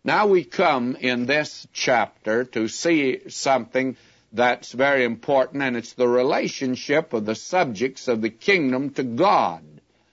Now we come in this chapter to see something that's very important, and it's the relationship of the subjects of the kingdom to God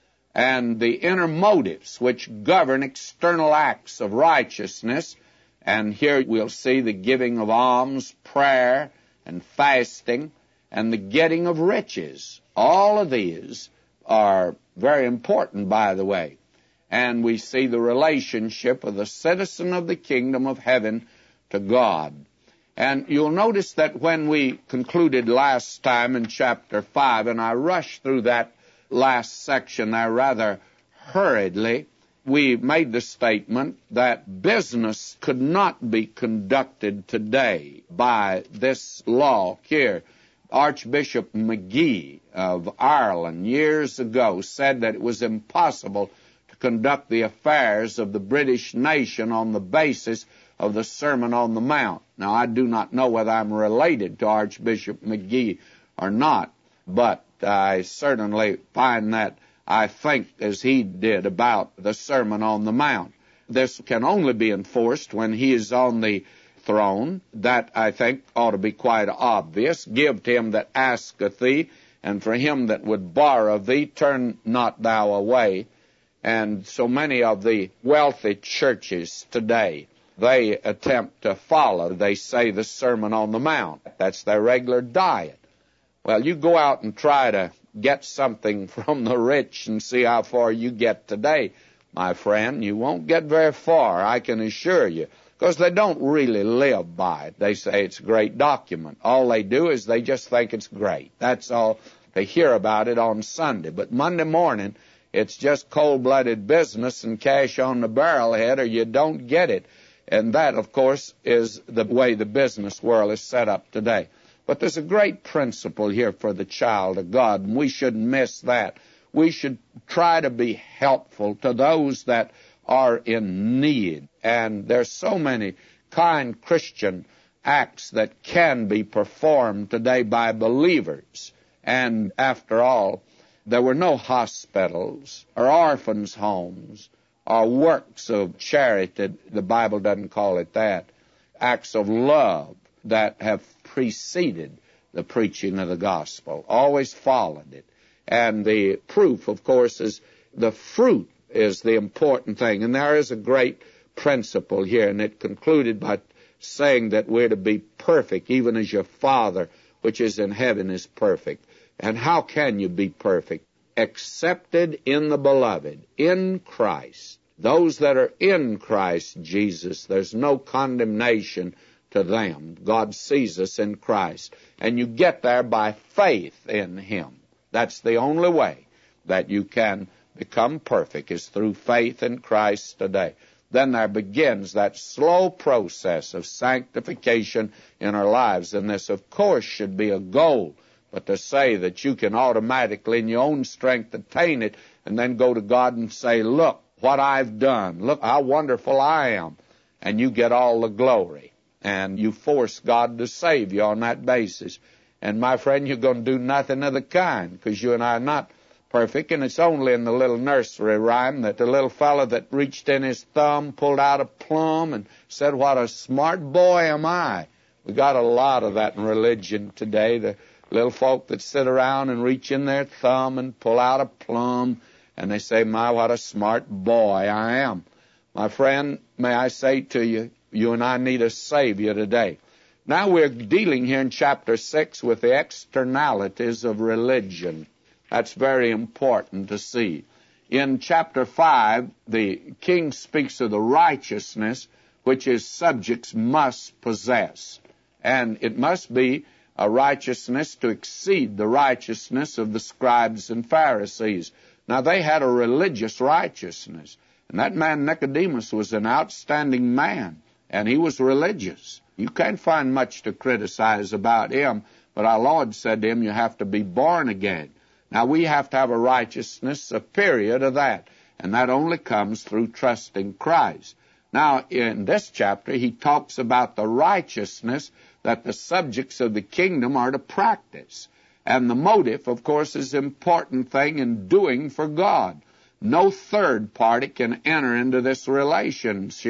and the inner motives which govern external acts of righteousness. And here we'll see the giving of alms, prayer, and fasting, and the getting of riches. All of these are very important, by the way. And we see the relationship of the citizen of the kingdom of heaven to God. And you'll notice that when we concluded last time in chapter 5, and I rushed through that last section there rather hurriedly, we made the statement that business could not be conducted today by this law here. Archbishop McGee of Ireland years ago said that it was impossible to conduct the affairs of the British nation on the basis of the Sermon on the Mount. Now, I do not know whether I'm related to Archbishop McGee or not, but I certainly find that I think as he did about the Sermon on the Mount. This can only be enforced when he is on the throne. That, I think, ought to be quite obvious. Give to him that asketh thee, and for him that would borrow of thee, turn not thou away. And so many of the wealthy churches today, they attempt to follow, they say, the Sermon on the Mount. That's their regular diet. Well, you go out and try to get something from the rich and see how far you get today, my friend. You won't get very far, I can assure you, because they don't really live by it. They say it's a great document. All they do is they just think it's great. That's all. They hear about it on Sunday. But Monday morning, it's just cold-blooded business and cash on the barrelhead, or you don't get it. And that, of course, is the way the business world is set up today. But there's a great principle here for the child of God, and we shouldn't miss that. We should try to be helpful to those that are in need. And there's so many kind Christian acts that can be performed today by believers. And after all, there were no hospitals or orphans' homes or works of charity. The Bible doesn't call it that. Acts of love that have preceded the preaching of the gospel, always followed it. And the proof, of course, is the fruit is the important thing. And there is a great principle here, and it concluded by saying that we're to be perfect, even as your Father, which is in heaven, is perfect. And how can you be perfect? Accepted in the beloved, in Christ. Those that are in Christ Jesus, there's no condemnation to them. God sees us in Christ. And you get there by faith in Him. That's the only way that you can become perfect, is through faith in Christ today. Then there begins that slow process of sanctification in our lives. And this, of course, should be a goal. But to say that you can automatically, in your own strength, attain it, and then go to God and say, look what I've done. Look how wonderful I am. And you get all the glory. And you force God to save you on that basis. And, my friend, you're going to do nothing of the kind, because you and I are not perfect. And it's only in the little nursery rhyme that the little fellow that reached in his thumb, pulled out a plum, and said, what a smart boy am I. We got a lot of that in religion today. The little folk that sit around and reach in their thumb and pull out a plum, and they say, my, what a smart boy I am. My friend, may I say to you, you and I need a Savior today. Now we're dealing here in chapter 6 with the externalities of religion. That's very important to see. In chapter 5, the king speaks of the righteousness which his subjects must possess. And it must be a righteousness to exceed the righteousness of the scribes and Pharisees. Now, they had a religious righteousness. And that man Nicodemus was an outstanding man. And he was religious. You can't find much to criticize about him, but our Lord said to him, you have to be born again. Now, we have to have a righteousness superior to that, and that only comes through trusting Christ. Now, in this chapter, he talks about the righteousness that the subjects of the kingdom are to practice. And the motive, of course, is an important thing in doing for God. No third party can enter into this relationship.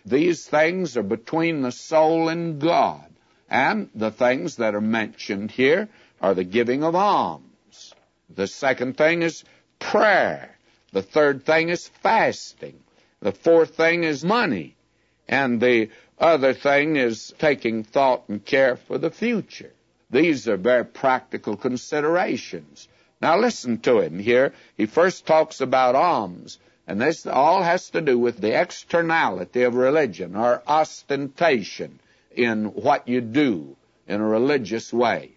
These things are between the soul and God. And the things that are mentioned here are the giving of alms. The second thing is prayer. The third thing is fasting. The fourth thing is money. And the other thing is taking thought and care for the future. These are very practical considerations. Now listen to him here. He first talks about alms. And this all has to do with the externality of religion, or ostentation in what you do in a religious way.